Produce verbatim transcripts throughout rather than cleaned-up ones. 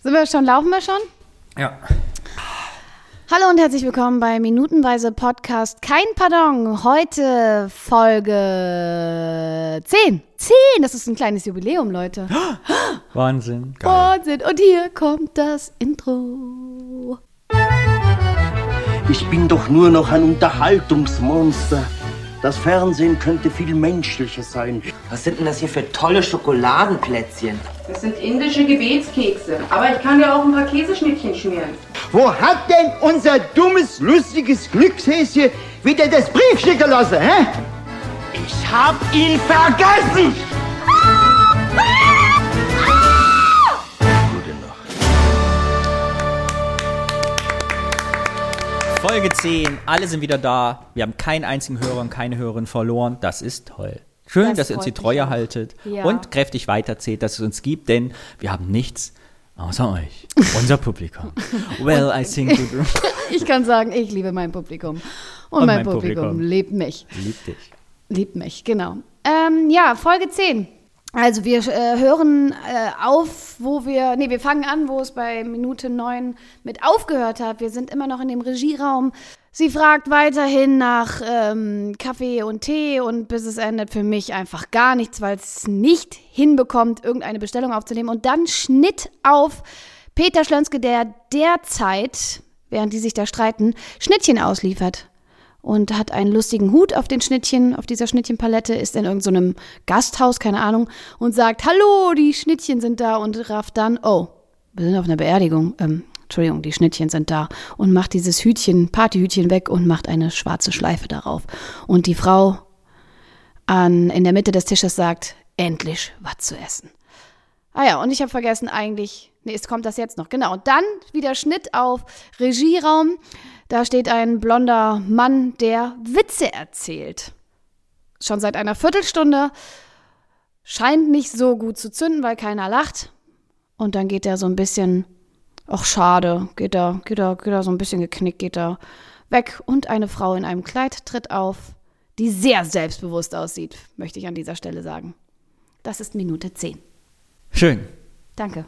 Sind wir schon, laufen wir schon? Ja. Hallo und herzlich willkommen bei Minutenweise Podcast Kein Pardon. Heute Folge zehn. zehn, das ist ein kleines Jubiläum, Leute. Wahnsinn. Geil. Wahnsinn. Und hier kommt das Intro. Ich bin doch nur noch ein Unterhaltungsmonster. Das Fernsehen könnte viel menschlicher sein. Was sind denn das hier für tolle Schokoladenplätzchen? Das sind indische Gebetskekse. Aber ich kann dir auch ein paar Käseschnittchen schmieren. Wo hat denn unser dummes, lustiges Glückshäschen wieder das Briefchen gelassen, hä? Ich hab ihn vergessen! Gute Nacht. Folge zehn, alle sind wieder da. Wir haben keinen einzigen Hörer und keine Hörerin verloren. Das ist toll. Schön, das dass ihr uns die Treue haltet ja. und kräftig weiterzählt, dass es uns gibt, denn wir haben nichts außer euch, unser Publikum. Well, I think you do. Ich kann sagen, ich liebe mein Publikum. Und, und mein, mein Publikum, Publikum liebt mich. Liebt dich. Liebt mich, genau. Ähm, ja, Folge zehn. Also wir äh, hören äh, auf, wo wir, nee, wir fangen an, wo es bei Minute neun mit aufgehört hat. Wir sind immer noch in dem Regieraum. Sie fragt weiterhin nach ähm, Kaffee und Tee und bis es endet für mich einfach gar nichts, weil es nicht hinbekommt, irgendeine Bestellung aufzunehmen. Und dann Schnitt auf Peter Schlönske, der derzeit, während die sich da streiten, Schnittchen ausliefert. Und hat einen lustigen Hut auf den Schnittchen, auf dieser Schnittchenpalette, ist in irgendeinem so Gasthaus, keine Ahnung, und sagt, hallo, die Schnittchen sind da und rafft dann, oh, wir sind auf einer Beerdigung, ähm, Entschuldigung, die Schnittchen sind da und macht dieses Hütchen, Partyhütchen weg und macht eine schwarze Schleife darauf. Und die Frau an, in der Mitte des Tisches sagt, endlich was zu essen. Ah ja, und ich habe vergessen eigentlich, nee, es kommt das jetzt noch, genau. Und dann wieder Schnitt auf Regieraum. Da steht ein blonder Mann, der Witze erzählt. Schon seit einer Viertelstunde. Scheint nicht so gut zu zünden, weil keiner lacht. Und dann geht er so ein bisschen, ach schade, geht er, geht er, geht er so ein bisschen geknickt, geht er weg. Und eine Frau in einem Kleid tritt auf, die sehr selbstbewusst aussieht, möchte ich an dieser Stelle sagen. Das ist Minute zehn. Schön. Danke.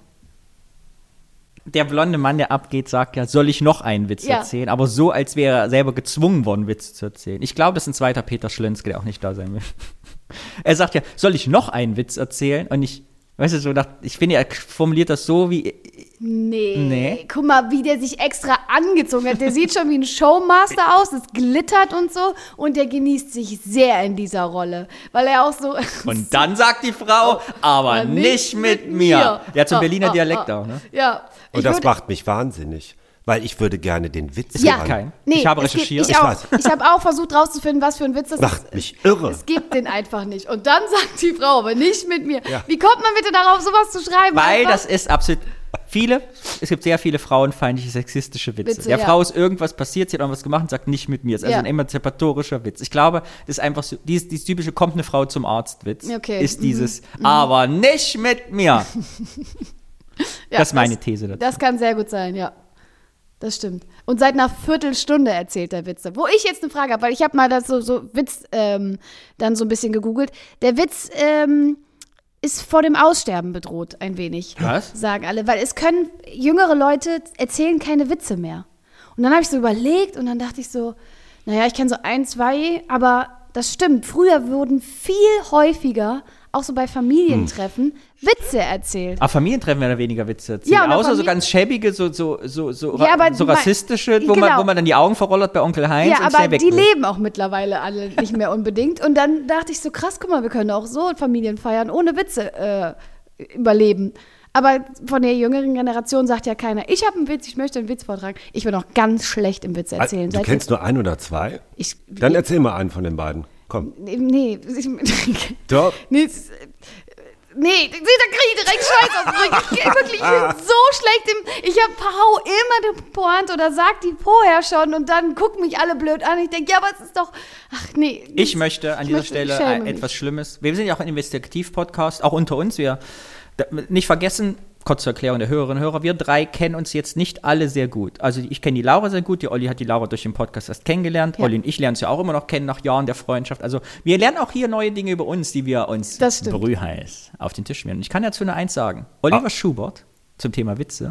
Der blonde Mann, der abgeht, sagt ja, soll ich noch einen Witz ja. erzählen? Aber so, als wäre er selber gezwungen worden, Witze zu erzählen. Ich glaube, das ist ein zweiter Peter Schlönske, der auch nicht da sein will. Er sagt ja, soll ich noch einen Witz erzählen? Und ich, weißt du, so, ich finde, er formuliert das so wie... Nee. nee, guck mal, wie der sich extra angezogen hat. Der sieht schon wie ein Showmaster aus, es glittert und so. Und der genießt sich sehr in dieser Rolle, weil er auch so... Und dann sagt die Frau, oh, aber nicht, nicht mit, mit mir. mir. Der hat so einen oh, Berliner oh, Dialekt oh. auch, ne? Ja. Und das macht mich wahnsinnig, weil ich würde gerne den Witz es gibt keinen. Nee, ich habe recherchiert. Gibt, ich, auch, ich habe auch versucht rauszufinden, was für ein Witz das macht ist. Mich irre. Es gibt den einfach nicht. Und dann sagt die Frau, aber nicht mit mir. Ja. Wie kommt man bitte darauf, sowas zu schreiben? Weil einfach? Das ist absolut... Viele, es gibt sehr viele frauenfeindliche, sexistische Witze. Witze der ja. Frau ist irgendwas passiert, sie hat irgendwas gemacht und sagt nicht mit mir. Das ist also ja. ein emanzipatorischer Witz. Ich glaube, das ist einfach so, dieses, dieses typische, kommt eine Frau zum Arzt-Witz, okay. ist dieses, mhm. aber nicht mit mir. ja, das ist meine These dazu. Das kann sehr gut sein, ja. Das stimmt. Und seit einer Viertelstunde erzählt er Witze. Wo ich jetzt eine Frage habe, weil ich habe mal das so, so Witz ähm, dann so ein bisschen gegoogelt. Der Witz, ähm, ist vor dem Aussterben bedroht, ein wenig. Was? Sagen alle, weil es können, jüngere Leute erzählen keine Witze mehr. Und dann habe ich so überlegt und dann dachte ich so, naja, ich kenne so ein, zwei, aber das stimmt. Früher wurden viel häufiger, auch so bei Familientreffen, hm. Witze erzählt. Aber Familientreffen werden weniger Witze erzählt. Ja, außer Familie- so ganz schäbige, so, so, so, so, ja, ra- so rassistische, wo, genau. man, wo man dann die Augen verrollert bei Onkel Heinz ja, und schnell aber weg die will. leben auch mittlerweile alle nicht mehr unbedingt. Und dann dachte ich so, krass, guck mal, wir können auch so Familien feiern, ohne Witze äh, überleben. Aber von der jüngeren Generation sagt ja keiner, ich habe einen Witz, ich möchte einen Witz vortragen. Ich bin auch ganz schlecht im Witze erzählen. Du Seit kennst nur ein oder zwei? Ich, Dann erzähl mal einen von den beiden. Komm. Nee, ich, Doch. Nee, nee, da kriege ich direkt Scheiß aus dem Rücken. Ich, wirklich, ich bin so schlecht im, ich hab, hau immer die Pointe oder sag die vorher schon und dann gucken mich alle blöd an. Ich denke, ja, aber es ist doch, ach nee. Ich möchte an ich dieser möchte, Stelle ein, etwas Schlimmes. Wir sind ja auch ein Investigativ-Podcast, auch unter uns. Wir nicht vergessen, kurz zur Erklärung der Hörerinnen und Hörer, wir drei kennen uns jetzt nicht alle sehr gut. Also ich kenne die Laura sehr gut, die Olli hat die Laura durch den Podcast erst kennengelernt. Ja. Olli und ich lernen sie ja auch immer noch kennen nach Jahren der Freundschaft. Also wir lernen auch hier neue Dinge über uns, die wir uns brühheiß auf den Tisch schmieren. Und ich kann dazu nur eins sagen. Oliver ah. Schubert zum Thema Witze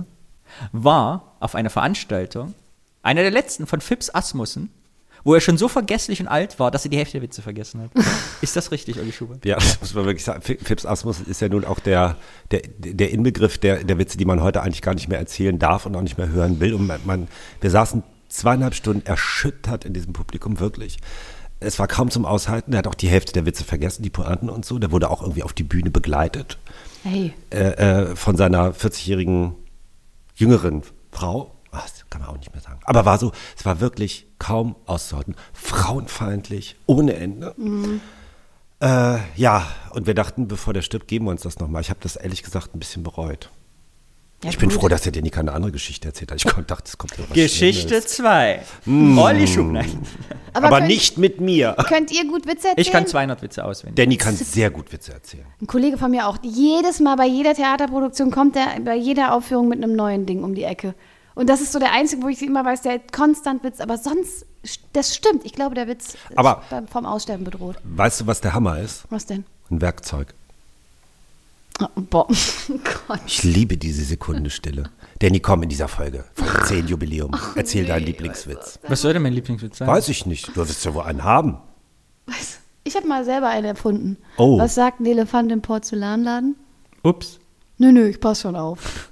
war auf einer Veranstaltung, einer der letzten von Phipps Asmussen, wo er schon so vergesslich und alt war, dass er die Hälfte der Witze vergessen hat. Ist das richtig, Olli Schubert? Ja, das muss man wirklich sagen. Phipps Asmussen ist ja nun auch der, der, der Inbegriff der, der Witze, die man heute eigentlich gar nicht mehr erzählen darf und auch nicht mehr hören will. Und man, man, wir saßen zweieinhalb Stunden erschüttert in diesem Publikum, wirklich. Es war kaum zum Aushalten. Er hat auch die Hälfte der Witze vergessen, die Pointen und so. Der wurde auch irgendwie auf die Bühne begleitet. Hey. Äh, äh, von seiner vierzigjährigen jüngeren Frau. Ach, das kann man auch nicht mehr sagen. Aber war so, es war wirklich kaum auszuhalten. Frauenfeindlich, ohne Ende. Mhm. Äh, ja, und wir dachten, bevor der stirbt, geben wir uns das nochmal. Ich habe das ehrlich gesagt ein bisschen bereut. Ja, ich bin gut. froh, dass er dir nie keine andere Geschichte erzählt hat. Ich dachte, es kommt was Geschichte zwei. Mm. Olli Schubert. Aber, Aber könnt, nicht mit mir. Könnt ihr gut Witze erzählen? Ich kann zweihundert Witze auswendig. Danny kann sehr gut Witze erzählen. Ein Kollege von mir auch. Jedes Mal bei jeder Theaterproduktion kommt er bei jeder Aufführung mit einem neuen Ding um die Ecke. Und das ist so der einzige, wo ich immer weiß, der hat konstant Witz. Aber sonst, das stimmt. Ich glaube, der Witz Aber ist vom Aussterben bedroht. Weißt du, was der Hammer ist? Was denn? Ein Werkzeug. Oh, boah. Gott. Ich liebe diese Sekunde Stille. Danny, komm in dieser Folge. Folge zehn Jubiläum. Ach, Erzähl nee, deinen Lieblingswitz. Was soll denn mein Lieblingswitz sein? Weiß ich nicht. Du wirst ja wohl einen haben. Was? Ich habe mal selber einen erfunden. Oh. Was sagt ein Elefant im Porzellanladen? Ups. Nö, nö, ich pass schon auf.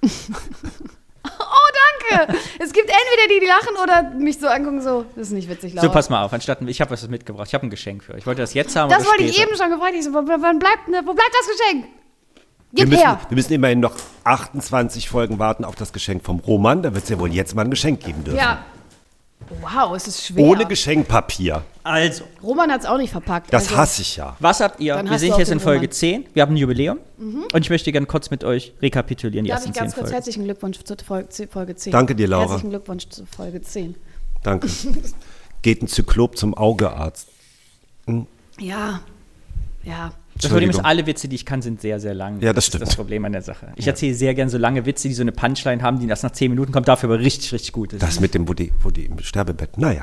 Oh, danke. Es gibt entweder die, die lachen oder mich so angucken, so, das ist nicht witzig, Laura. So, pass mal auf, anstatt, ich habe was mitgebracht. Ich habe ein Geschenk für euch. Ich wollte das jetzt haben. Das oder wollte ich später. eben schon gefragt. Ich so, wo, wann bleibt, ne, wo bleibt das Geschenk? Gib wir, her. müssen, wir müssen immerhin noch achtundzwanzig Folgen warten auf das Geschenk vom Roman. Da wird es ja wohl jetzt mal ein Geschenk geben dürfen. Ja. Wow, es ist schwer. Ohne Geschenkpapier. Also. Roman hat es auch nicht verpackt. Das also. hasse ich ja. Was habt ihr? Dann Wir hast sind du auch jetzt den in Folge Roman. zehn. Wir haben ein Jubiläum. Mhm. Und ich möchte gerne kurz mit euch rekapitulieren, die Darf ersten ich ganz zehn kurz Folgen. herzlichen Glückwunsch zur Folge zehn. Danke dir, Laura. Herzlichen Glückwunsch zur Folge zehn. Danke. Geht ein Zyklop zum Augearzt. Hm? Ja, ja. Das Problem ist, alle Witze, die ich kann, sind sehr, sehr lang. Ja, das stimmt. Das ist das Problem an der Sache. Ich erzähle sehr gerne so lange Witze, die so eine Punchline haben, die erst nach zehn Minuten kommt, dafür aber richtig, richtig gut ist. Das mit dem, wo die, wo die im Sterbebett, naja.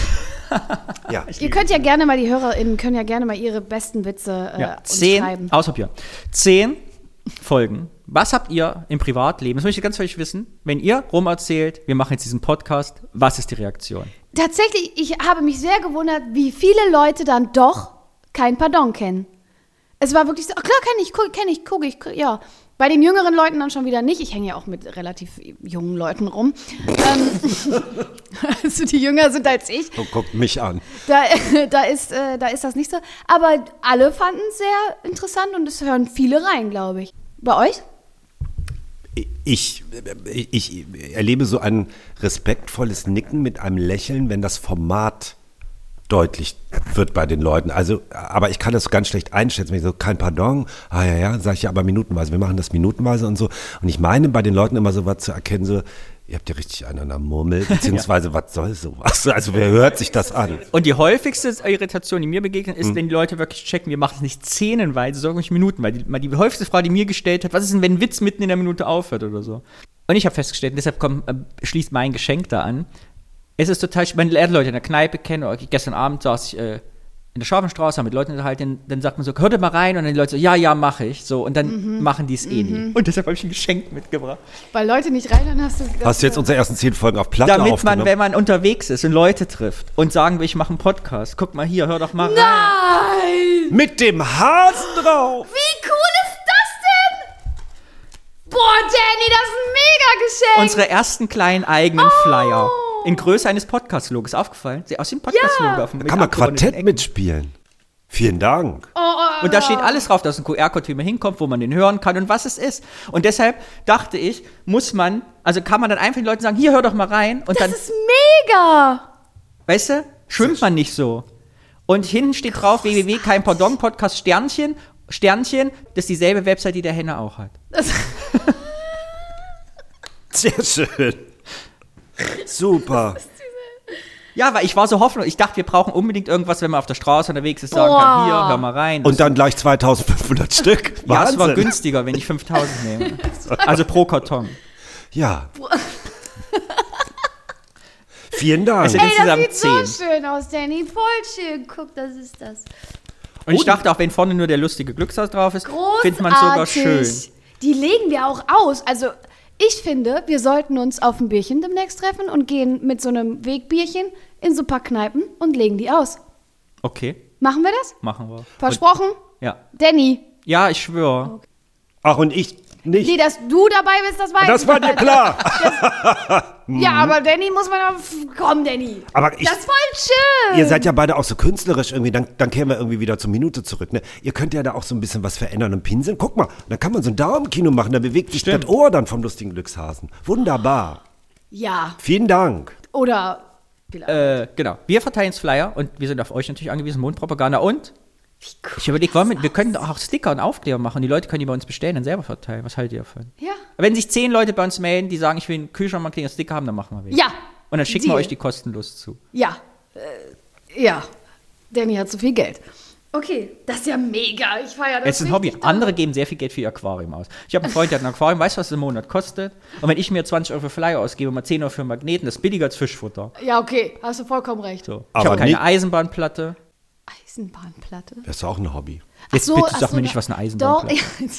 Ja. Ihr könnt ja gerne mal, die HörerInnen können ja gerne mal ihre besten Witze äh, ja, uns zehn, schreiben. Ausprobieren. Zehn Folgen. Was habt ihr im Privatleben, das möchte ich ganz ehrlich wissen, wenn ihr rum erzählt, wir machen jetzt diesen Podcast, was ist die Reaktion? Tatsächlich, ich habe mich sehr gewundert, wie viele Leute dann doch kein Pardon kennen. Es war wirklich so, ach klar, kenne ich, kenne ich, gucke ich, ja. Bei den jüngeren Leuten dann schon wieder nicht. Ich hänge ja auch mit relativ jungen Leuten rum. ähm, also die jünger sind als ich. Oh, guckt mich an. Da, da, ist, äh, da ist das nicht so. Aber alle fanden es sehr interessant und es hören viele rein, glaube ich. Bei euch? Ich, ich, ich erlebe so ein respektvolles Nicken mit einem Lächeln, wenn das Format deutlich wird bei den Leuten. Also, aber ich kann das ganz schlecht einschätzen. Wenn ich so, kein Pardon, ah ja, ja, sage ich ja, aber minutenweise. Wir machen das minutenweise und so. Und ich meine, bei den Leuten immer so was zu erkennen, so, ihr habt ja richtig einen an der Murmel, beziehungsweise, ja. Was soll sowas? Also, wer hört sich das an? Und die häufigste Irritation, die mir begegnet, ist, mhm. wenn die Leute wirklich checken, wir machen es nicht szenenweise, sondern nicht minutenweise. Die, die häufigste Frage, die mir gestellt hat, was ist denn, wenn ein Witz mitten in der Minute aufhört oder so? Und ich habe festgestellt, und deshalb kommt, äh, schließt mein Geschenk da an, es ist total, man lernt Leute in der Kneipe kennen, oder gestern Abend saß ich äh, in der Scharfenstraße, habe mit Leuten unterhalten, dann sagt man so, hört mal rein, und dann die Leute so, ja, ja, mache ich, so, und dann mhm. machen die es eh mhm. nie. Und deshalb habe ich ein Geschenk mitgebracht. Weil Leute nicht reinhören, hast du... Hast du jetzt unsere ersten zehn Folgen auf Platte Damit aufgenommen? man, wenn man unterwegs ist und Leute trifft und sagen will, ich mache einen Podcast, guck mal hier, hör doch mal rein. Nein! Mit dem Hasen drauf! Wie cool ist das denn? Boah, Danny, das ist ein Mega-Geschenk! Unsere ersten kleinen eigenen oh. Flyer. In Größe eines Podcast-Logos. Aufgefallen? Sie aus dem Podcast-Logo. Ja. Auf dem Da kann man Quartett mitspielen. Vielen Dank. Oh, oh, und da steht alles drauf, da ist ein Q R-Code, wie man hinkommt, wo man den hören kann und was es ist. Und deshalb dachte ich, muss man, also kann man dann einfach den Leuten sagen, hier, hör doch mal rein. Und das dann, ist mega. Weißt du, schwimmt man nicht so. Und hinten steht drauf, w w w punkt kein pardon podcast Sternchen, Sternchen, das ist dieselbe Website, die der Henne auch hat. Sehr schön. Super. Ja, weil ich war so hoffnungslos. Ich dachte, wir brauchen unbedingt irgendwas, wenn man auf der Straße unterwegs ist, sagen Boah. kann, hier, hör mal rein. Und dann gleich zweitausendfünfhundert Stück. Ja, Wahnsinn. es war günstiger, wenn ich fünftausend nehme. Also pro Karton. Ja. Vielen Dank. Es sind Ey, das insgesamt sieht zehn. so schön aus, Danny. Voll schön. Guck, das ist das. Und ich dachte auch, wenn vorne nur der lustige Glückshals drauf ist, Großartig. findet man es sogar schön. Die legen wir auch aus. Also, Ich finde, wir sollten uns auf ein Bierchen demnächst treffen und gehen mit so einem Wegbierchen in so ein paar Kneipen und legen die aus. Okay, Machen wir das? machen wir. Versprochen? Und, ja. Danny. Ja, ich schwöre. Okay. Ach, und ich nicht. Nee, dass du dabei bist, das weiß Das ich. war dir klar. Ja, aber Danny muss man auch... Komm, Danny. Aber ich, Das ist voll schön. ihr seid ja beide auch so künstlerisch irgendwie, dann, dann kehren wir irgendwie wieder zur Minute zurück. Ne? Ihr könnt ja da auch so ein bisschen was verändern und pinseln. Guck mal, dann kann man so ein Daumenkino machen, da bewegt sich Stimmt. das Ohr dann vom lustigen Glückshasen. Wunderbar. Ja, Vielen Dank. oder... vielleicht. Äh, genau. Wir verteilen jetzt Flyer und wir sind auf euch natürlich angewiesen, Mundpropaganda und ich überlege, wollen wir, wir können doch auch Sticker und Aufkleber machen. Die Leute können die bei uns bestellen und selber verteilen. Was haltet ihr davon? Ja. Wenn sich zehn Leute bei uns melden, die sagen, ich will einen Kühlschrankmarkierten Sticker haben, dann machen wir welche. Ja. Und dann schicken Deal. wir euch die kostenlos zu. Ja. Äh, ja. Danny hat zu viel Geld. Okay, das ist ja mega. Ich feiere das. Es ist ein Hobby. richtig doll. Andere geben sehr viel Geld für ihr Aquarium aus. Ich habe einen Freund, der hat ein Aquarium. Weißt du, was das im Monat kostet? Und wenn ich mir zwanzig Euro für Flyer ausgebe, mal zehn Euro für Magneten, das ist billiger als Fischfutter. Ja, okay, hast du vollkommen recht. So. Ich Aber habe keine nicht- Eisenbahnplatte. Eisenbahnplatte. Das ist auch ein Hobby. Jetzt Ach bitte ach sag mir na- nicht, was eine Eisenbahnplatte Doch,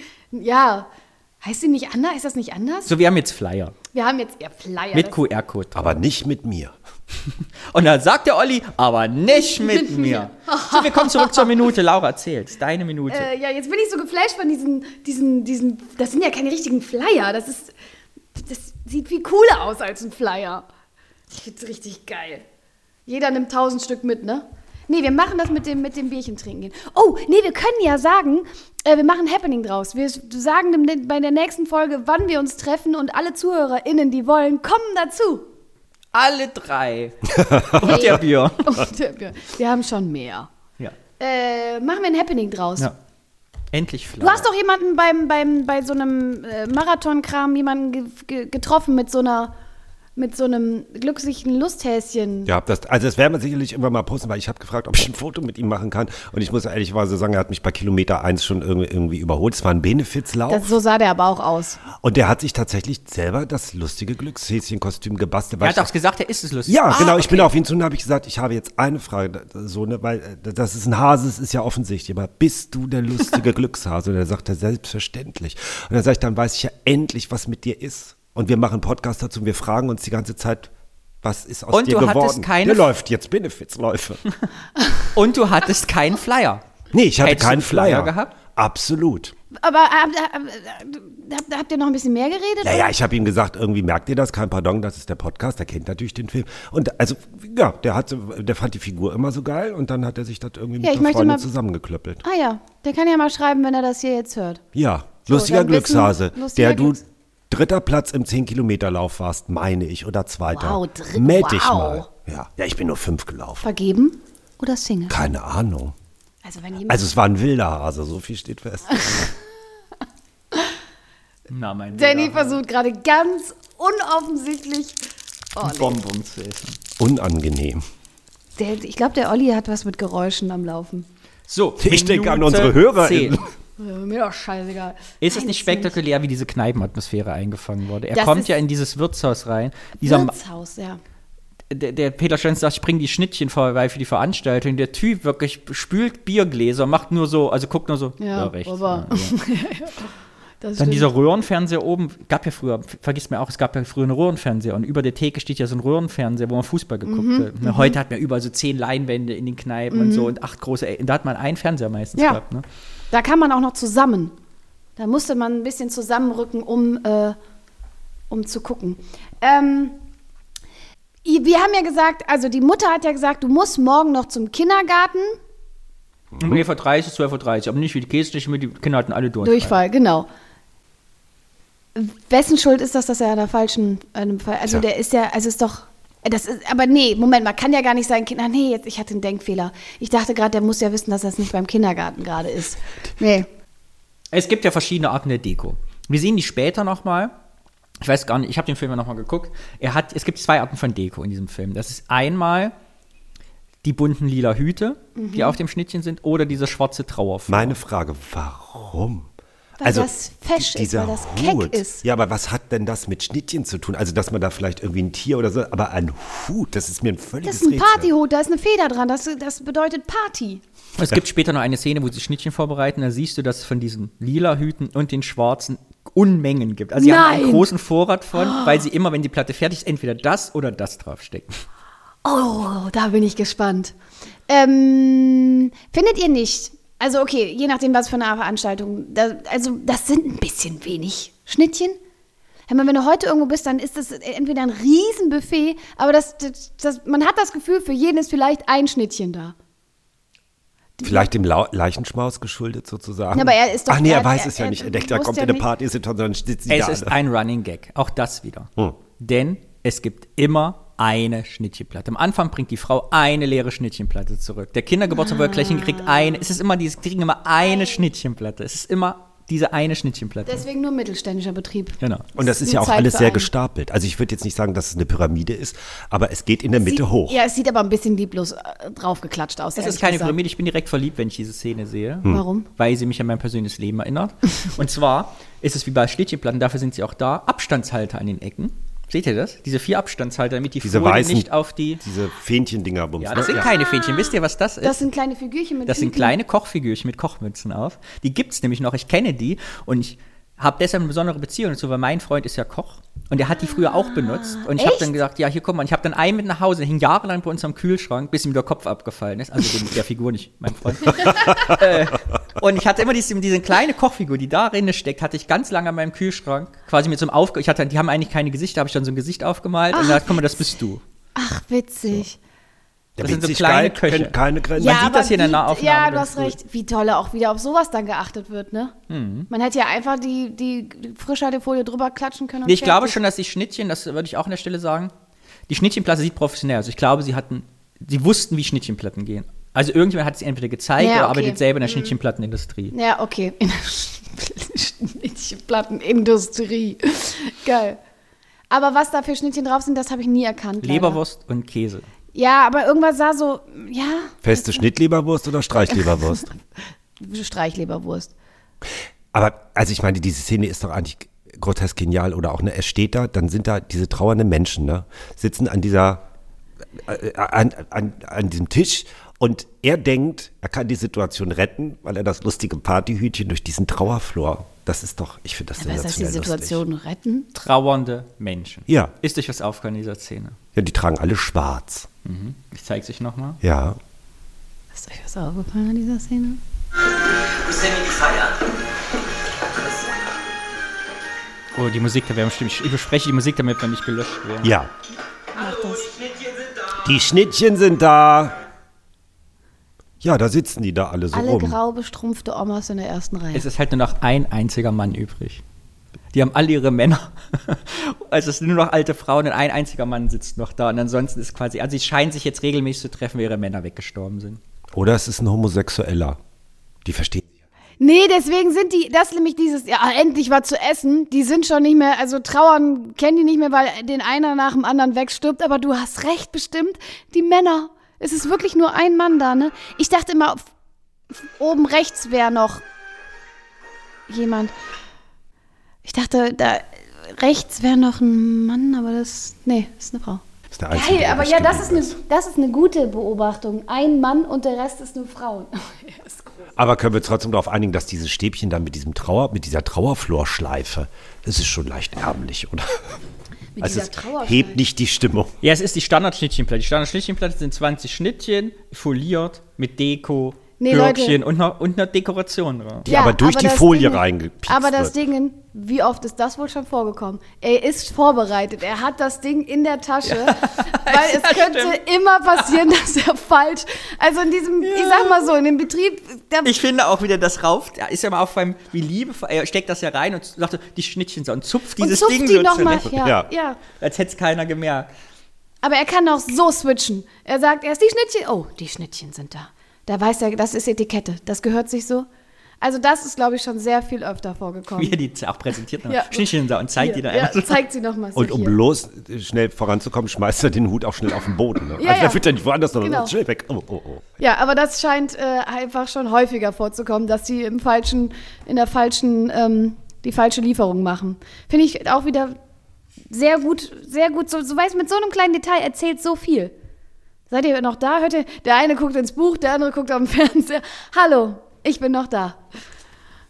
ja. Heißt die nicht anders? Ist das nicht anders? So, wir haben jetzt Flyer. Wir haben jetzt ja Flyer. Mit das- Q R-Code. Aber nicht mit mir. Und dann sagt der Olli, aber nicht mit mir. So, wir kommen zurück zur Minute. Laura, erzählt. Deine Minute. Äh, ja, jetzt bin ich so geflasht von diesen, diesen, diesen, das sind ja keine richtigen Flyer. Das ist, das sieht viel cooler aus als ein Flyer. Ich find's richtig geil. Jeder nimmt tausend Stück mit, ne? Nee, wir machen das mit dem, mit dem Bierchen trinken gehen. Oh, nee, wir können ja sagen, äh, wir machen ein Happening draus. Wir sagen dem, bei der nächsten Folge, wann wir uns treffen und alle ZuhörerInnen, die wollen, kommen dazu. Alle drei. Und der Bier. Und, äh, wir haben schon mehr. Ja. Äh, machen wir ein Happening draus. ja. Endlich Flyer. Du hast doch jemanden beim, beim, bei so einem äh, Marathon-Kram jemanden ge ge getroffen mit so einer mit so einem glücklichen Lusthäschen. Ja, das, also das werden wir sicherlich irgendwann mal posten, weil ich habe gefragt, ob ich ein Foto mit ihm machen kann. Und ich muss ehrlicherweise sagen, er hat mich bei Kilometer eins schon irgendwie, irgendwie überholt. Es war ein Benefizlauf. Das, so sah der aber auch aus. Und der hat sich tatsächlich selber das lustige Glückshäschen-Kostüm gebastelt. Er weil hat ich auch gesagt, er ist es lustig. Ja, Ah, genau. Ich bin okay. auf ihn zu und habe ich gesagt, ich habe jetzt eine Frage, so ne, weil äh, das ist ein Hase, das ist ja offensichtlich. Aber bist du der lustige Glückshase? Und er sagt er selbstverständlich. Und dann sage ich, dann weiß ich ja endlich, was mit dir ist. Und wir machen einen Podcast dazu und wir fragen uns die ganze Zeit, was ist aus Und dir du hattest geworden? keine- Der läuft jetzt Benefizläufe. Und du hattest keinen Flyer. Nee, ich hatte Hättest du keinen einen Flyer Flyer gehabt? Absolut. Aber habt, habt, habt ihr noch ein bisschen mehr geredet? Naja, ich habe ihm gesagt, irgendwie merkt ihr das, kein Pardon, das ist der Podcast, der kennt natürlich den Film. Und also, ja, der, hat, so- der fand die Figur immer so geil und dann hat er sich das irgendwie mit Ja, ich einer möchte Freundin mal- zusammengeklöppelt. Ah ja, der kann ja mal schreiben, wenn er das hier jetzt hört. Ja, So, lustiger dann wissen- Glückshase, lustiger der du Glücks- dritter Platz im zehn-Kilometer-Lauf warst, meine ich, oder zweiter. Wow, dritt- Meld dich wow. mal. Ja. ja, ich bin nur fünf gelaufen. Vergeben oder Single? Keine Ahnung. Also wenn jemand... Also es war ein wilder Hase, so viel steht fest. Na, mein Danny Lieber. versucht gerade ganz unoffensichtlich... Oh, nee. Bonbon zu essen. Unangenehm. der, ich glaube, der Olli hat was mit Geräuschen am Laufen. So, Ich denke an Minute unsere Hörer. zehn. Mir doch scheißegal. Ist es Nein, nicht spektakulär, wie diese Kneipenatmosphäre eingefangen wurde? Er Das kommt ist- ja in dieses Wirtshaus rein. Dieser Ma- Wirtshaus, ja. der, der Peter Schönz sagt, ich bringe die Schnittchen vorbei für die Veranstaltung. Der Typ wirklich spült Biergläser, macht nur so, also guckt nur so, ja, Ja, rechts. aber- Ja, ja. Das Dann stimmt. dieser Röhrenfernseher oben, gab ja früher, vergiss mir auch, es gab ja früher einen Röhrenfernseher und über der Theke steht ja so ein Röhrenfernseher, wo man Fußball geguckt Mhm, hat. Ne, heute hat man überall so zehn Leinwände in den Kneipen und so und acht große, da hat man einen Fernseher meistens Ja. gehabt. Ne? Da kann man auch noch zusammen. Da musste man ein bisschen zusammenrücken, um, äh, um zu gucken. Ähm, i- wir haben ja gesagt, also die Mutter hat ja gesagt, du musst morgen noch zum Kindergarten. Um elf Uhr dreißig, zwölf Uhr dreißig, aber nicht wie die Käse, mit die Kinder hatten alle Durchfall. Durchfall, genau. Wessen Schuld ist das, dass er an der falschen, einem Fall, also Tja. der ist ja, also ist doch, das ist, aber nee, Moment mal, kann ja gar nicht sein, Kinder, nee, jetzt, ich hatte einen Denkfehler. Ich dachte gerade, der muss ja wissen, dass das nicht beim Kindergarten gerade ist. Nee. Es gibt ja verschiedene Arten der Deko. Wir sehen die später nochmal. Ich weiß gar nicht, ich habe den Film ja nochmal geguckt. Er hat, es gibt zwei Arten von Deko in diesem Film. Das ist einmal die bunten lila Hüte, die auf dem Schnittchen sind, oder dieser schwarze Trauerflor. Meine Frage, warum? Weil das fesch ist, dieser weil das keck Hut. ist. Ja, aber was hat denn das mit Schnittchen zu tun? Also, dass man da vielleicht irgendwie ein Tier oder so, aber ein Hut, das ist mir ein völliges Das ist ein Rätsel. Partyhut, da ist eine Feder dran, das, das bedeutet Party. Es gibt später noch eine Szene, wo sie Schnittchen vorbereiten. Da siehst du, dass von diesen lila Hüten und den schwarzen Unmengen gibt. Also sie Nein. haben einen großen Vorrat von, weil sie immer, wenn die Platte fertig ist, entweder das oder das draufstecken. Oh, da bin ich gespannt. Ähm, findet ihr nicht, also okay, je nachdem, was für eine Veranstaltung, da, also das sind ein bisschen wenig Schnittchen. Wenn du heute irgendwo bist, dann ist das entweder ein Riesenbuffet, aber das, das, das, man hat das Gefühl, für jeden ist vielleicht ein Schnittchen da. Vielleicht dem La- Leichenschmaus geschuldet sozusagen. Ja, aber er ist doch- Ach nee, er, er- weiß es er- ja nicht. Er denkt, er da kommt wusste in ja eine nicht- Partysituation, dann sitzen die Es da ist alle. ein Running Gag, auch das wieder. Hm. Denn es gibt immer eine Schnittchenplatte. Am Anfang bringt die Frau eine leere Schnittchenplatte zurück. Der Kindergeburtstag, wo er gleich hinkriegt, eine. Es ist immer, die kriegen immer eine Schnittchenplatte. Es ist immer diese eine Schnittchenplatte. Deswegen nur mittelständischer Betrieb. Genau. Und das ist ein ja auch alles sehr Zeitverein. gestapelt. Also ich würde jetzt nicht sagen, dass es eine Pyramide ist, aber es geht in der Mitte Sieht, hoch. Ja, es sieht aber ein bisschen lieblos äh, draufgeklatscht aus. Es ist ehrlich keine gesagt. Pyramide, ich bin direkt verliebt, wenn ich diese Szene sehe. Warum? Weil sie mich an mein persönliches Leben erinnert. Und zwar ist es wie bei Schnittchenplatten, dafür sind sie auch da, Abstandshalter an den Ecken. Seht ihr das? Diese vier Abstandshalter, damit die Diese Folie weißen, nicht auf die... diese Fähnchen-Dinger. Bums, Ja, das ne? sind keine Fähnchen. Wisst ihr, was das ist? Das sind kleine Figürchen mit Das sind Hüten. kleine Kochfigürchen mit Kochmützen auf. Die gibt's nämlich noch. Ich kenne die und ich habe deshalb eine besondere Beziehung dazu, weil mein Freund ist ja Koch und der hat die früher auch benutzt. Und ich habe echt? dann gesagt, ja, hier guck mal, ich habe dann einen mit nach Hause, der hing jahrelang bei uns am Kühlschrank, bis ihm der Kopf abgefallen ist. Also dem, der Figur nicht, mein Freund. äh, und ich hatte immer diese, diese kleine Kochfigur, die da drin steckt, hatte ich ganz lange an meinem Kühlschrank, quasi mit so einem Aufge... Ich hatte, die haben eigentlich keine Gesichter, habe ich dann so ein Gesicht aufgemalt und gesagt, guck mal, das bist du. Ach, witzig. Der Das sind so Witzigkeit kleine Köche. kennt keine Grenzen. Man sieht aber das hier in der wie- Nahaufnahme Ja, du ganz hast gut. recht. Wie toll auch wieder auf sowas dann geachtet wird, ne? Mhm. Man hätte ja einfach die, die Frischhaltefolie drüber klatschen können. Und Nee, ich glaube fertig. schon, dass die Schnittchen, das würde ich auch an der Stelle sagen, die Schnittchenplatte sieht professionell aus. Ich glaube, sie hatten, sie wussten, wie Schnittchenplatten gehen. Also irgendjemand hat es entweder gezeigt Ja, oder okay. arbeitet selber in der Schnittchenplattenindustrie. Ja, okay. In der Schnittchenplattenindustrie. Geil. Aber was da für Schnittchen drauf sind, das habe ich nie erkannt. leider. Leberwurst und Käse. Ja, aber irgendwas sah so, ja, Feste Schnittleberwurst oder Streichleberwurst? Streichleberwurst. Aber, also ich meine, diese Szene ist doch eigentlich grotesk genial. Oder auch, ne, er steht da, dann sind da diese trauernden Menschen, ne, sitzen an dieser, äh, an, an, an diesem Tisch und er denkt, er kann die Situation retten, weil er das lustige Partyhütchen durch diesen Trauerflor, das ist doch, ich finde das Aber ist das die sensationell Situation lustig. retten? Trauernde Menschen. Ja. Ist euch was aufgefallen in dieser Szene? Ja, die tragen alle schwarz. Mhm. Ich zeige es euch nochmal. Ja. Ist euch was aufgefallen an dieser Szene? Ist denn die Feier? Oh, die Musik, da wäre bestimmt. Ich überspreche die Musik, damit wir nicht gelöscht werden. Ja. Mach das. Die Schnittchen sind da. Ja, da sitzen die da alle so Alle rum. grau bestrumpfte Omas in der ersten Reihe. Es ist halt nur noch ein einziger Mann übrig. Die haben alle ihre Männer. Also es sind nur noch alte Frauen und ein einziger Mann sitzt noch da. Und ansonsten ist quasi, also sie scheinen sich jetzt regelmäßig zu treffen, weil ihre Männer weggestorben sind. Oder es ist ein Homosexueller. Die verstehen sich. Nee, deswegen sind die, das ist nämlich dieses, ja, endlich was zu essen. Die sind schon nicht mehr, also trauern kennen die nicht mehr, weil den einer nach dem anderen wegstirbt. Aber du hast recht, bestimmt, die Männer. Es ist wirklich nur ein Mann da, ne? Ich dachte immer, auf, oben rechts wäre noch jemand. Ich dachte, da rechts wäre noch ein Mann, aber das, nee, das ist eine Frau. Das ist der Einzige, Geil, der aber übrig ja, das ist, geblieben eine, das ist eine gute Beobachtung. Ein Mann und der Rest ist nur Frauen. Aber können wir trotzdem darauf einigen, dass dieses Stäbchen dann mit diesem Trauer, mit dieser Trauerflorschleife, das ist schon leicht ärmlich, oder? Mit Also dieser es Trauerschleife. hebt nicht die Stimmung. Ja, es ist die Standard-Schnittchenplatte. Die Standard-Schnittchenplatte sind zwanzig Schnittchen, foliert, mit Deko, Nee, Bürkchen Leute. und einer, und einer Dekoration drauf. Die aber durch die das Folie Ding- reingepiekst Aber das wird. Ding, wie oft ist das wohl schon vorgekommen? Er ist vorbereitet. Er hat das Ding in der Tasche, weil es Ja, könnte stimmt. immer passieren, dass er falsch. Also in diesem, ich sag mal so, in dem Betrieb. Der, Ich finde auch wieder, das rauft, ja, ist ja mal aufgefallen, wie liebevoll, er steckt das ja rein und sagt die Schnittchen so und zupft und dieses zupft Ding die so nochmal. zurecht. Ja, Ja. ja. Als hätte es keiner gemerkt. Aber er kann auch so switchen. Er sagt erst die Schnittchen. Oh, die Schnittchen sind da. Da weiß er, das ist Etikette. Das gehört sich so. Also das ist, glaube ich, schon sehr viel öfter vorgekommen. Wie er die auch präsentiert. Ja. Schnittchen da und zeigt die da ja, einfach so. zeigt sie nochmal. Und um bloß schnell voranzukommen, schmeißt er den Hut auch schnell auf den Boden. Ne? Ja, also ja. der wird ja nicht woanders, sondern Genau. schnell weg. Oh, oh, oh. Ja, aber das scheint äh, einfach schon häufiger vorzukommen, dass sie im falschen, in der falschen, ähm, die falsche Lieferung machen. Finde ich auch wieder sehr gut, sehr gut. So, so weiß, mit so einem kleinen Detail erzählt so viel. Seid ihr noch da? Hört ihr? Der eine guckt ins Buch, der andere guckt auf den Fernseher. Hallo, ich bin noch da.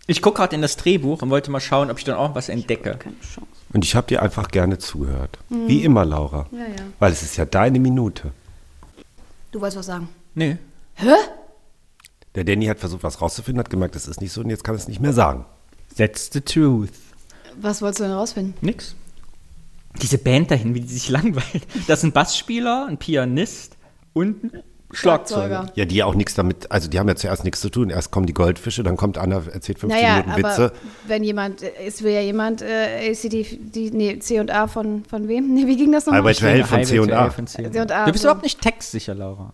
Ich gucke gerade in das Drehbuch und wollte mal schauen, ob ich dann auch was entdecke. Keine Chance. Und ich habe dir einfach gerne zugehört. Wie immer, Laura. Ja, ja. Weil es ist ja deine Minute. Du wolltest was sagen. Nee. Hä? Der Danny hat versucht, was rauszufinden, hat gemerkt, das ist nicht so und jetzt kann er es nicht mehr sagen. That's the truth. Was wolltest du denn rausfinden? Nix. Diese Band dahin, wie die sich langweilt. Das ist ein Bassspieler, ein Pianist und ein Schlagzeuger. Ja, die ja auch nichts damit, also die haben ja zuerst nichts zu tun. Erst kommen die Goldfische, dann kommt einer, erzählt fünfzehn Naja, Minuten aber Witze. wenn jemand, es will ja jemand äh, A C D, die, nee, C und A von, von wem? Nee, wie ging das nochmal? Highway to Hell von Highway C und to A. Hell von C und A. C und A, Du bist so. überhaupt nicht textsicher, Laura.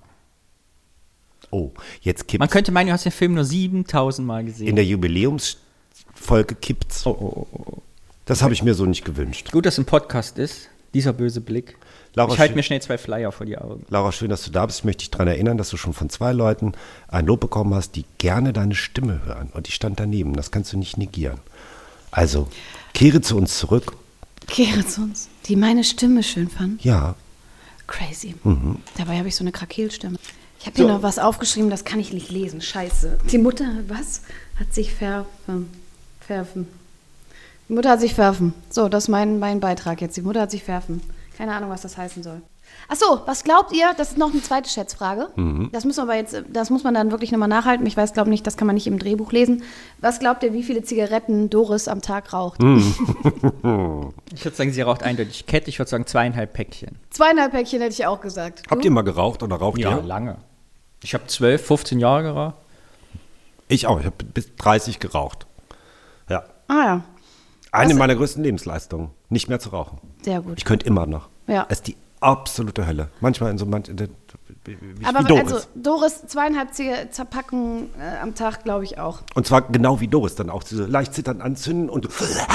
Oh, jetzt kippt Man könnte meinen, du hast den Film nur siebentausend Mal gesehen. in der Jubiläumsfolge kippt's. oh, oh, oh, oh. Das habe ich mir so nicht gewünscht. Gut, dass ein Podcast ist. Dieser böse Blick. Laura, ich halte schön- mir schnell zwei Flyer vor die Augen. Laura, schön, dass du da bist. Ich möchte dich daran erinnern, dass du schon von zwei Leuten ein Lob bekommen hast, die gerne deine Stimme hören. Und ich stand daneben. Das kannst du nicht negieren. Also, kehre zu uns zurück. Kehre zu uns, die meine Stimme schön fanden. Ja, Crazy. Mhm. Dabei habe ich so eine Krakeelstimme. Ich habe hier noch was aufgeschrieben, das kann ich nicht lesen. Scheiße. Die Mutter, was? Hat sich verfen. Verfen. Die Mutter hat sich verfen. So, das ist mein, mein Beitrag jetzt. Die Mutter hat sich verfen. Keine Ahnung, was das heißen soll. Ach so, was glaubt ihr? Das ist noch eine zweite Schätzfrage. Mhm. Das müssen wir aber jetzt, das muss man dann wirklich nochmal nachhalten. Ich weiß, glaube nicht, das kann man nicht im Drehbuch lesen. Was glaubt ihr, wie viele Zigaretten Doris am Tag raucht? Mhm. Ich würde sagen, sie raucht eindeutig Kette. Ich würde sagen, zweieinhalb Päckchen. Zweieinhalb Päckchen hätte ich auch gesagt. habt Du? ihr mal geraucht oder raucht Ja, ihr? lange. Ich habe zwölf, fünfzehn Jahre geraucht. Ich auch. Ich habe bis dreißig geraucht. Ja. Ah ja, Eine Was- meiner größten Lebensleistungen, nicht mehr zu rauchen. sehr gut. Ich könnte immer noch. Ja. Es ist die absolute Hölle. Manchmal in so manch, wie, wie Aber Doris. also Doris, zweieinhalb Ziga- Packen äh, am Tag, glaube ich auch. Und zwar genau wie Doris, dann auch diese leicht zitternd anzünden und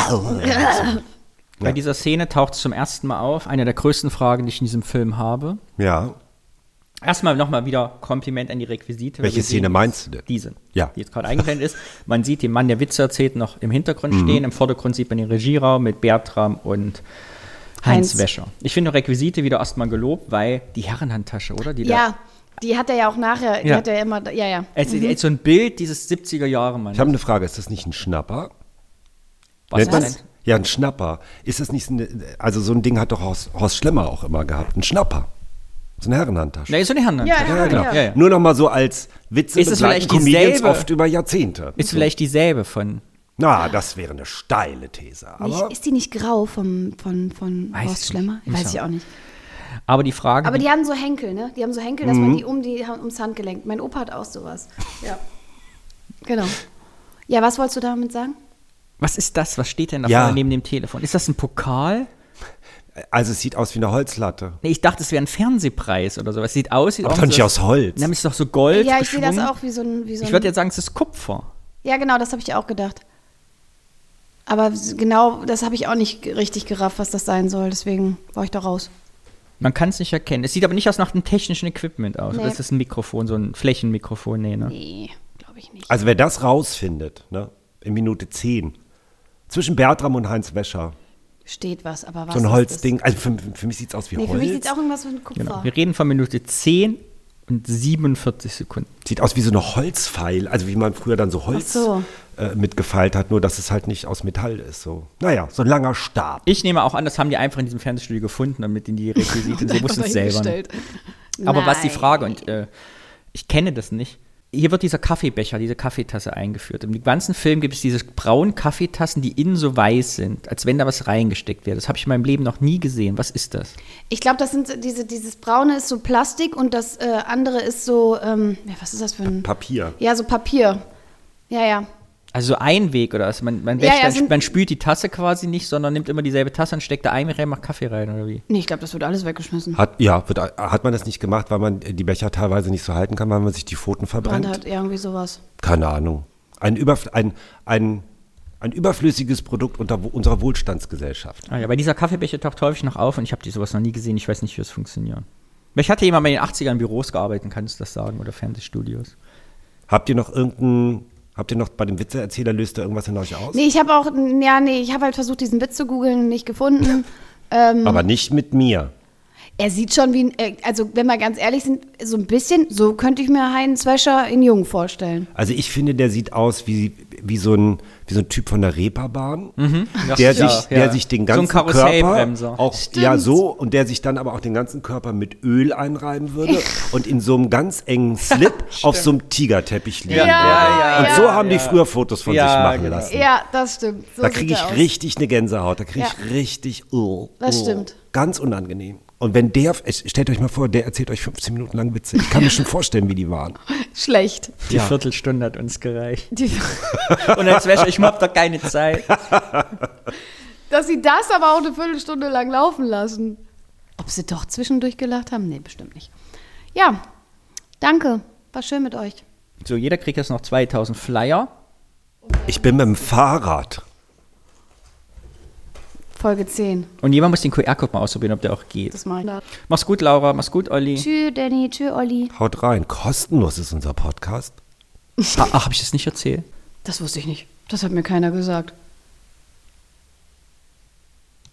Bei dieser Szene taucht es zum ersten Mal auf. Eine der größten Fragen, die ich in diesem Film habe. ja. Erstmal nochmal wieder Kompliment an die Requisite. Welche Wir Szene sehen meinst du denn? Diese, Ja. die jetzt gerade eingeblendet ist. Man sieht den Mann, der Witze erzählt, noch im Hintergrund stehen. Im Vordergrund sieht man den Regieraum mit Bertram und Heinz, Heinz. Wäscher. Ich finde Requisite wieder erstmal gelobt, weil die Herrenhandtasche, oder? Die Ja, die hat er ja auch nachher, die Ja. hat er ja immer, ja, ja. Da, es ist so ein Bild dieses siebziger Jahre, Mann. Ich habe eine Frage, ist das nicht ein Schnapper? Was Nennt man- denn? Ja, ein Schnapper. Ist das nicht, eine, also so ein Ding hat doch Horst, Horst Schlemmer auch immer gehabt. Ein Schnapper. So eine Herrenhandtasche. Nee, so eine Herrenhandtasche. Ja, Ja, genau. ja. Ja, ja. Nur noch mal so als Witze Ist es begleiten vielleicht Comedians dieselbe? oft über Jahrzehnte. Ist vielleicht dieselbe von. Na, das wäre eine steile These. Aber Nicht, ist die nicht grau vom, von, von Weiß Horst ich Schlemmer? nicht. Weiß Muss ich ja. auch nicht. Aber die Frage. Aber die haben so Henkel, ne? Die haben so Henkel, dass man die um die ums Handgelenk. Mein Opa hat auch sowas. Ja. Genau. Ja, was wolltest du damit sagen? was ist das? Was steht denn da Ja. vorne neben dem Telefon? Ist das ein Pokal? also es sieht aus wie eine Holzlatte. Nee, ich dachte, es wäre ein Fernsehpreis oder so. Es sieht aus. Sieht Aber auch doch nicht so, aus Holz. Na, ist doch so Gold. ja, ich sehe das geschwungen. auch wie so ein. Wie so Ich ein würde jetzt sagen, es ist Kupfer. ja, genau, das habe ich auch gedacht. Aber genau, das habe ich auch nicht richtig gerafft, was das sein soll. Deswegen war ich da raus. Man kann es nicht erkennen. Es sieht aber nicht aus nach einem technischen Equipment aus. Nee. Das ist ein Mikrofon, so ein Flächenmikrofon. Nee, ne? Nee, glaube ich nicht. Also wer das rausfindet, ne, in Minute zehn, zwischen Bertram und Heinz Wäscher, Steht was, aber was so ein ist Holzding, also für, für mich sieht es aus wie das? Nee, Holz. für mich sieht es auch irgendwas wie ein Kupfer. Genau. Wir reden von Minute zehn und siebenundvierzig Sekunden. Sieht aus wie so eine Holzpfeil, also wie man früher dann so Holz Ach so. äh, mitgefeilt hat, nur dass es halt nicht aus Metall ist. So. Naja, so ein langer Stab. Ich nehme auch an, das haben die einfach in diesem Fernsehstudio gefunden, damit in die Requisite. Sie wussten es selber nicht. Aber was die Frage, und äh, ich kenne das nicht, hier wird dieser Kaffeebecher, diese Kaffeetasse eingeführt. Im ganzen Film gibt es diese braunen Kaffeetassen, die innen so weiß sind, als wenn da was reingesteckt wäre. Das habe ich in meinem Leben noch nie gesehen. Was ist das? Ich glaube, das sind diese, dieses braune ist so Plastik und das äh, andere ist so, ähm, ja, was ist das für ein? Papier. Ja, so Papier. Ja, ja. Also so Einweg oder was? Man, man, Ja, wäscht ja, dann, sind- man spült die Tasse quasi nicht, sondern nimmt immer dieselbe Tasse und steckt da Einweg rein, macht Kaffee rein oder wie? Nee, ich glaube, das wird alles weggeschmissen. Hat, ja, wird, hat man das nicht gemacht, weil man die Becher teilweise nicht so halten kann, weil man sich die Pfoten Brand verbrennt? hat irgendwie sowas. Keine Ahnung. Ein, Überf ein, ein, ein überflüssiges Produkt unter, unserer Wohlstandsgesellschaft. Ah ja, bei dieser Kaffeebecher taucht häufig noch auf und ich habe die sowas noch nie gesehen. Ich weiß nicht, wie das funktioniert. Ich hatte jemand mal in den achtzigern in Büros gearbeitet, kannst du das sagen, oder Fernsehstudios. Habt ihr noch irgendein, habt ihr noch bei dem Witzeerzähler, löst ihr irgendwas in euch aus? Nee, ich habe auch, ja, nee, ich habe halt versucht, diesen Witz zu googeln, nicht gefunden. ähm, Aber nicht mit mir. er sieht schon wie, ein, äh, also wenn wir ganz ehrlich sind, so ein bisschen, so könnte ich mir Heinz Wäscher in Jung vorstellen. Also ich finde, der sieht aus wie, wie so ein, wie so ein Typ von der Reeperbahn, Ja, der, ja, sich, ja. der sich den So ein ganzen Körper Karussellbremser. auch, ja so, und der sich dann aber auch den ganzen Körper mit Öl einreiben würde und in so einem ganz engen Slip auf so einem Tigerteppich liegen Ja, würde. ja, ja, und ja. so haben die früher Fotos von Ja, sich machen genau. lassen. Ja, das stimmt. So Da sieht kriege er ich aus. richtig eine Gänsehaut, da kriege ich Ja. richtig, oh, Das oh, stimmt. ganz unangenehm. Und wenn der, stellt euch mal vor, der erzählt euch fünfzehn Minuten lang Witze. Ich kann mir schon vorstellen, wie die waren. Schlecht. Die Ja. Viertelstunde hat uns gereicht. Die, Und als wäre ich hab doch keine Zeit. dass sie das aber auch eine Viertelstunde lang laufen lassen. Ob sie doch zwischendurch gelacht haben? Nee, bestimmt nicht. Ja, danke. War schön mit euch. So, jeder kriegt jetzt noch zweitausend Flyer. Ich bin mit dem Fahrrad. Folge zehn. Und jemand muss den Q R-Code mal ausprobieren, ob der auch geht. Das mach ich. Mach's gut, Laura. Mach's gut, Olli. Tschüss, Danny. Tschüss, Olli. Haut rein. Kostenlos ist unser Podcast. Ah, ach, hab ich das nicht erzählt? Das wusste ich nicht. Das hat mir keiner gesagt.